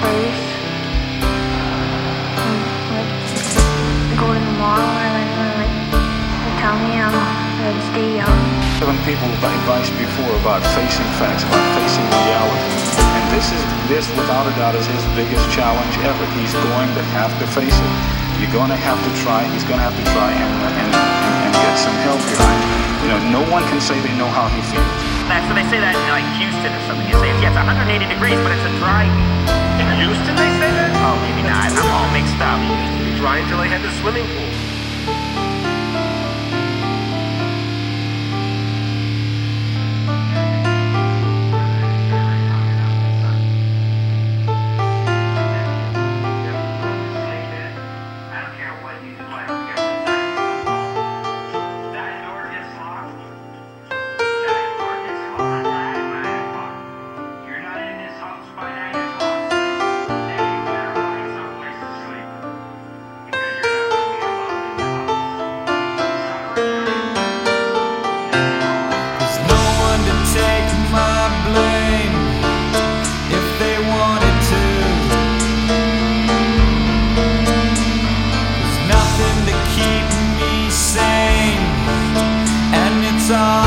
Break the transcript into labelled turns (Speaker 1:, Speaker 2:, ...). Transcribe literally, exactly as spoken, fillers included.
Speaker 1: place. Um, like, go to the mall and then like they tell me I'm gonna stay young.
Speaker 2: Given people advice before about facing facts, about facing reality, and this is this without a doubt is his biggest challenge ever. He's going to have to face it. You're going to have to try. He's going to have to try and and, and, and get some help behind. You know, no one can say they know how he feels.
Speaker 3: That's so they say that in like Houston or something. You say yeah, it's one hundred eighty degrees, but it's a dry heat.
Speaker 4: In Houston, they say that?
Speaker 3: Oh, maybe not. I'm all mixed up.
Speaker 4: Dry until they had the swimming pool.
Speaker 5: Song.